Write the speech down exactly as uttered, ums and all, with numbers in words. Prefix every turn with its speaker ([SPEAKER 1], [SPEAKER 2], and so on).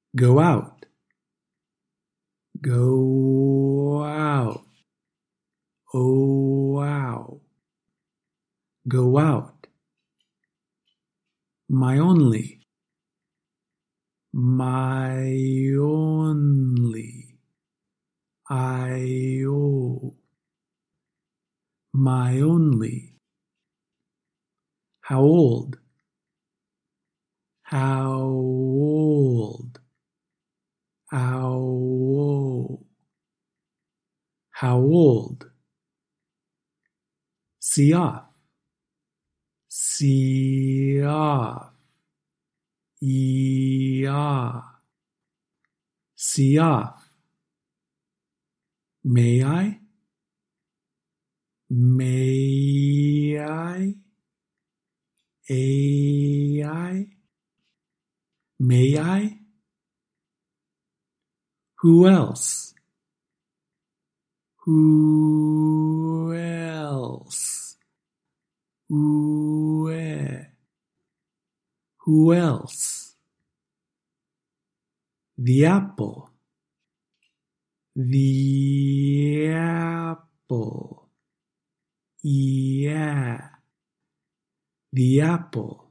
[SPEAKER 1] Go out. Go out. Oh, wow. Go out. My only. My only. I oh. My only. How old? How old? How old? How old? See off. See off. E off. See off. May I? May I? A I? May I? Who else? Who else? Who e- Who else? The apple. The apple. Yeah. The apple.